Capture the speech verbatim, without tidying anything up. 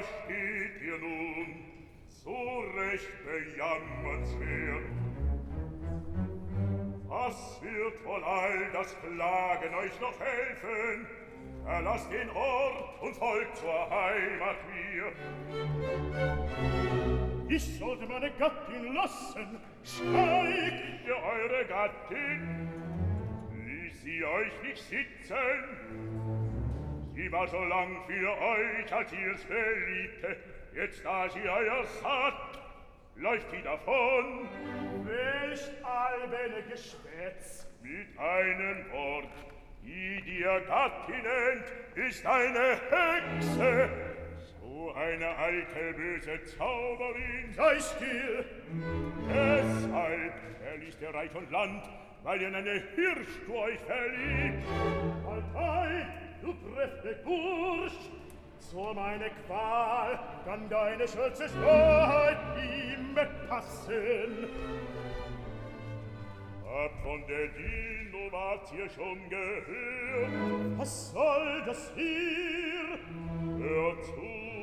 steht ihr nun so recht bejammernswert? Was wird wohl all das Klagen euch noch helfen? Verlasst den Ort und folgt zur Heimat mir. Ich sollte meine Gattin lassen. Schweigt! Ihr eure Gattin? Ließ sie euch nicht sitzen? Sie war so lang für euch, als ihr's beliebte. Jetzt, da sie euer satt, läuft sie davon. Welch alberne Geschwätz! Mit einem Wort, die dir Gattin nennt, ist eine Hexe. So eine alte, böse Zauberin. Sei still! Deshalb verließ der Reich und Land, weil in eine Hirsch du euch verliebt. Partei, du treffte Bursch! So meine Qual kann deine Schürze Wahrheit ihm passen. Habt von der Dino wart ihr schon gehört? Was soll das hier? Hört zu!